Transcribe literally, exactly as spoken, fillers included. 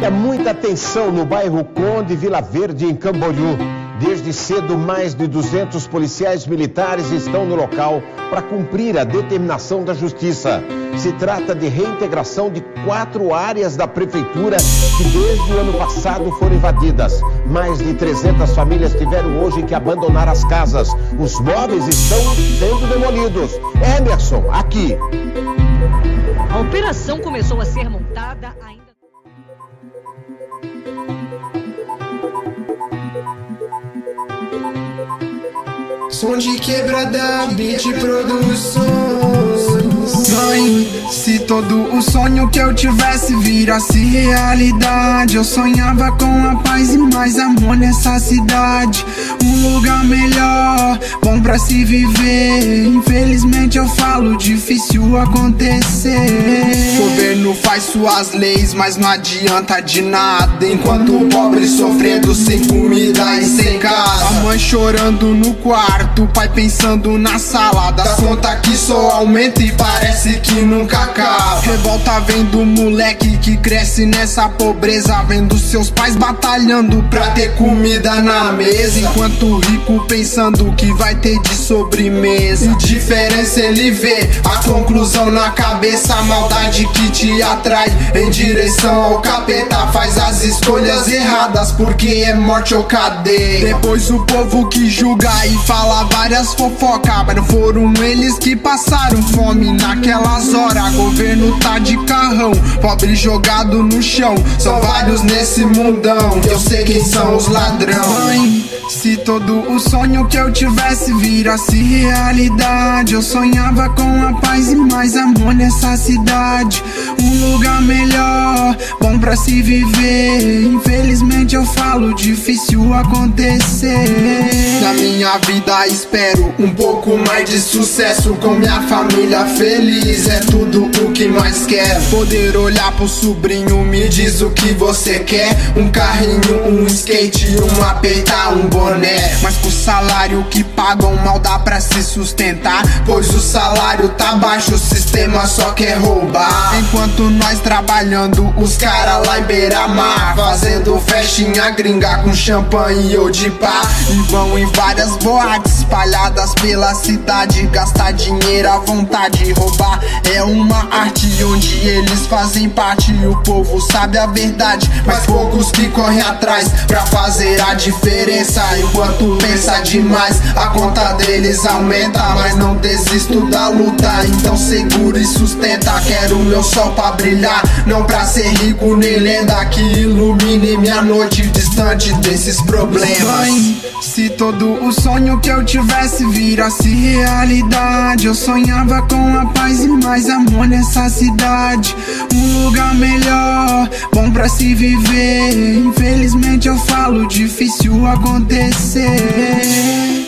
Olha, muita atenção no bairro Conde, Vila Verde, em Camboriú. Desde cedo, mais de duzentos policiais militares estão no local para cumprir a determinação da Justiça. Se trata de reintegração de quatro áreas da Prefeitura que desde o ano passado foram invadidas. Mais de trezentas famílias tiveram hoje que abandonar as casas. Os móveis estão sendo demolidos. Emerson, aqui. A operação começou a ser montada ainda... Som de quebrada, beat produções. Mãe, se todo o sonho que eu tivesse virasse realidade, eu sonhava com a paz e mais amor nessa cidade. Um lugar melhor, bom pra se viver. Infelizmente eu falo, difícil acontecer. O governo faz suas leis, mas não adianta de nada, enquanto o pobre sofrendo sem comida e sem casa. A mãe chorando no quarto, o pai pensando na salada. Das contas que só aumenta e parece que nunca acaba. Revolta vendo o moleque que cresce nessa pobreza, vendo seus pais batalhando pra ter comida na mesa, enquanto o rico pensando que vai ter de sobremesa. Indiferença ele vê, a conclusão na cabeça. A maldade que te atrai em direção ao capeta faz as escolhas erradas, porque é morte ou cadeia. Depois o povo que julga e fala várias fofocas, mas não foram eles que passaram fome naquelas horas. Governo tá de carrão, pobre jogado no chão. São vários nesse mundão, eu sei quem são os ladrão. Mãe, se todo o sonho que eu tivesse virasse realidade, eu sonhava com a paz e mais amor nessa cidade. Um lugar melhor, bom pra se viver. Infelizmente eu falo, difícil acontecer. Na minha vida espero um pouco mais de sucesso, com minha família feliz, é tudo o que mais quero. Poder olhar pro sobrinho, me diz o que você quer. Um carrinho, um skate, uma peita, um boné. Mas com o salário que pagam mal dá pra se sustentar, pois o salário tá baixo, o sistema só quer roubar. Enquanto nós trabalhando, os caras lá em beira-mar fazendo festinha gringa com champanhe ou de pá. E vão em várias boates espalhadas pela cidade, gastar dinheiro à vontade. Roubar é uma arte onde eles fazem parte, e o povo sabe a verdade, mas poucos que correm atrás pra fazer a diferença. Enquanto pensa demais, a conta deles aumenta, mas não desisto da luta, então segura e sustenta. Quero meu sol pra brilhar, não pra ser rico nem lenda, que ilumine minha noite distante desses problemas. Mãe, se todo o sonho que eu tivesse virasse realidade, eu sonhava com a paz e mais amor nessa cidade. Um lugar melhor, bom pra se viver. Infelizmente eu falo, difícil acontecer.